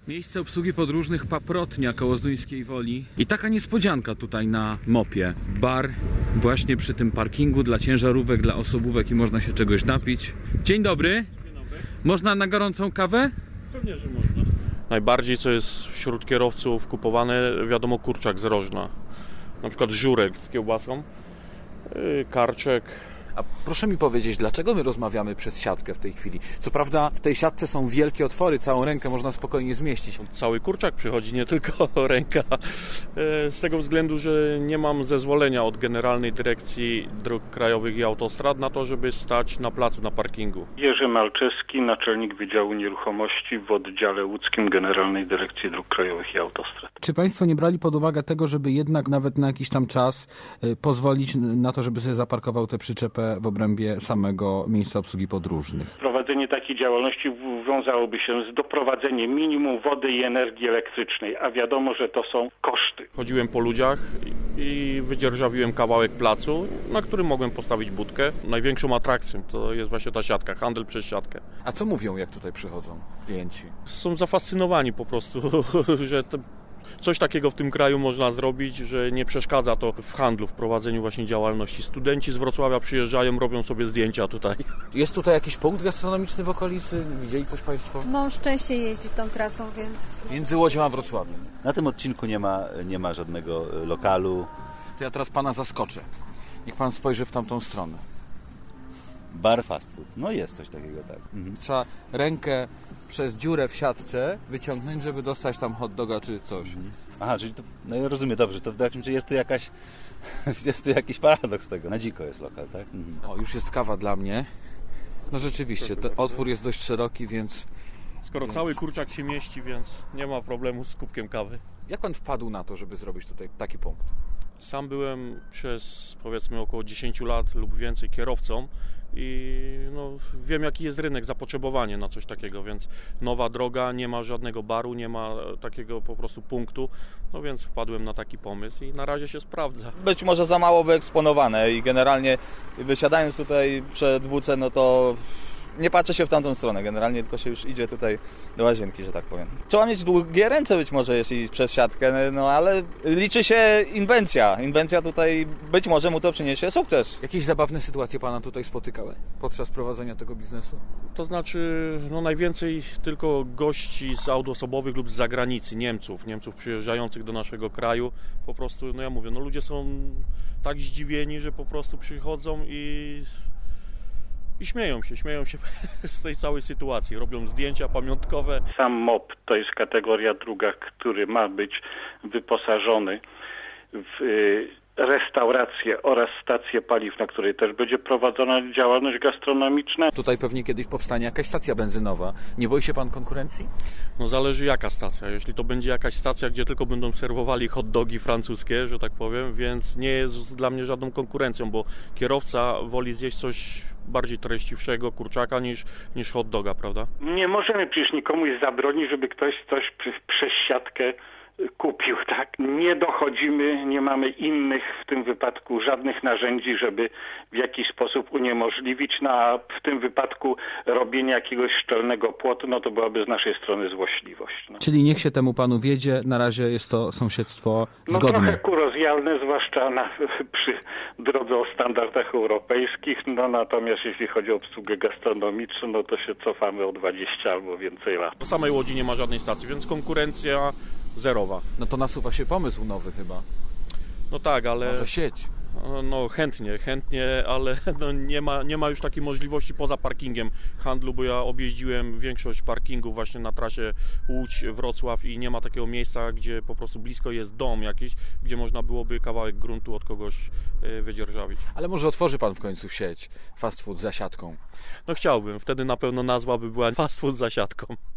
Miejsce obsługi podróżnych Paprotnia koło Zduńskiej Woli. I taka niespodzianka tutaj na mopie. Bar właśnie przy tym parkingu dla ciężarówek, dla osobówek i można się czegoś napić. Dzień dobry. Dzień dobry. Można na gorącą kawę? Pewnie, że można. Najbardziej co jest wśród kierowców kupowane, wiadomo, kurczak z Rożna. Na przykład żurek z kiełbasą, karczek. A proszę mi powiedzieć, dlaczego my rozmawiamy przez siatkę w tej chwili? Co prawda w tej siatce są wielkie otwory, całą rękę można spokojnie zmieścić. Cały kurczak przychodzi, nie tylko ręka. Z tego względu, że nie mam zezwolenia od Generalnej Dyrekcji Dróg Krajowych i Autostrad na to, żeby stać na placu, na parkingu. Jerzy Malczewski, naczelnik Wydziału Nieruchomości w oddziale łódzkim Generalnej Dyrekcji Dróg Krajowych i Autostrad. Czy Państwo nie brali pod uwagę tego, żeby jednak nawet na jakiś tam czas pozwolić na to, żeby sobie zaparkował tę przyczepę w obrębie samego miejsca obsługi podróżnych? Prowadzenie takiej działalności wiązałoby się z doprowadzeniem minimum wody i energii elektrycznej, a wiadomo, że to są koszty. Chodziłem po ludziach i wydzierżawiłem kawałek placu, na którym mogłem postawić budkę. Największą atrakcją to jest właśnie ta siatka, handel przez siatkę. A co mówią, jak tutaj przychodzą klienci? Są zafascynowani po prostu, że coś takiego w tym kraju można zrobić, że nie przeszkadza to w handlu, w prowadzeniu właśnie działalności. Studenci z Wrocławia przyjeżdżają, robią sobie zdjęcia tutaj. Jest tutaj jakiś punkt gastronomiczny w okolicy? Widzieli coś Państwo? Mąż częściej jeździ tą trasą, więc... Między Łodzią a Wrocławiem. Na tym odcinku nie ma żadnego lokalu. To ja teraz Pana zaskoczę. Niech Pan spojrzy w tamtą stronę. Bar fast food. No jest coś takiego, tak. Trzeba rękę przez dziurę w siatce wyciągnąć, żeby dostać tam hot doga czy coś. Aha, czyli to, no ja rozumiem, dobrze, to w takim razie jest tu jakiś paradoks tego. Na dziko jest lokal, tak? O, już jest kawa dla mnie. No rzeczywiście, ten otwór jest dość szeroki, więc... Skoro cały kurczak się mieści, więc nie ma problemu z kubkiem kawy. Jak Pan wpadł na to, żeby zrobić tutaj taki punkt? Sam byłem przez powiedzmy około 10 lat lub więcej kierowcą i wiem jaki jest rynek, zapotrzebowanie na coś takiego, więc nowa droga, nie ma żadnego baru, nie ma takiego po prostu punktu, no więc wpadłem na taki pomysł i na razie się sprawdza. Być może za mało wyeksponowane i generalnie wysiadając tutaj przed WC, no to nie patrzy się w tamtą stronę, generalnie tylko się już idzie tutaj do łazienki, że tak powiem. Trzeba mieć długie ręce być może, jeśli przez siatkę, no ale liczy się inwencja. Inwencja tutaj być może mu to przyniesie sukces. Jakieś zabawne sytuacje Pana tutaj spotykały podczas prowadzenia tego biznesu? To znaczy, najwięcej tylko gości z aut osobowych lub z zagranicy, Niemców przyjeżdżających do naszego kraju. Po prostu, ja mówię, ludzie są tak zdziwieni, że po prostu przychodzą i śmieją się z tej całej sytuacji, robią zdjęcia pamiątkowe. Sam MOP to jest kategoria druga, który ma być wyposażony w restaurację oraz stację paliw, na której też będzie prowadzona działalność gastronomiczna. Tutaj pewnie kiedyś powstanie jakaś stacja benzynowa. Nie boi się Pan konkurencji? Zależy jaka stacja. Jeśli to będzie jakaś stacja, gdzie tylko będą serwowali hot dogi francuskie, że tak powiem, więc nie jest dla mnie żadną konkurencją, bo kierowca woli zjeść coś bardziej treściwszego, kurczaka, niż hot doga, prawda? Nie możemy przecież nikomu zabronić, żeby ktoś coś przez siatkę kupił, tak? Nie dochodzimy, nie mamy innych w tym wypadku żadnych narzędzi, żeby w jakiś sposób uniemożliwić, a w tym wypadku robienie jakiegoś szczelnego płotu, to byłaby z naszej strony złośliwość. Czyli niech się temu Panu wiedzie, na razie jest to sąsiedztwo zgodne. Trochę kurozjalne, zwłaszcza przy drodze o standardach europejskich, natomiast jeśli chodzi o obsługę gastronomiczną, to się cofamy o 20 albo więcej lat. Do samej Łodzi nie ma żadnej stacji, więc konkurencja zerowa. To nasuwa się pomysł nowy chyba. Tak, ale... Może sieć. Chętnie, ale nie ma już takiej możliwości poza parkingiem handlu, bo ja objeździłem większość parkingów właśnie na trasie Łódź-Wrocław i nie ma takiego miejsca, gdzie po prostu blisko jest dom jakiś, gdzie można byłoby kawałek gruntu od kogoś wydzierżawić. Ale może otworzy Pan w końcu sieć fast food za siatką? Chciałbym, wtedy na pewno nazwa by była fast food za siatką.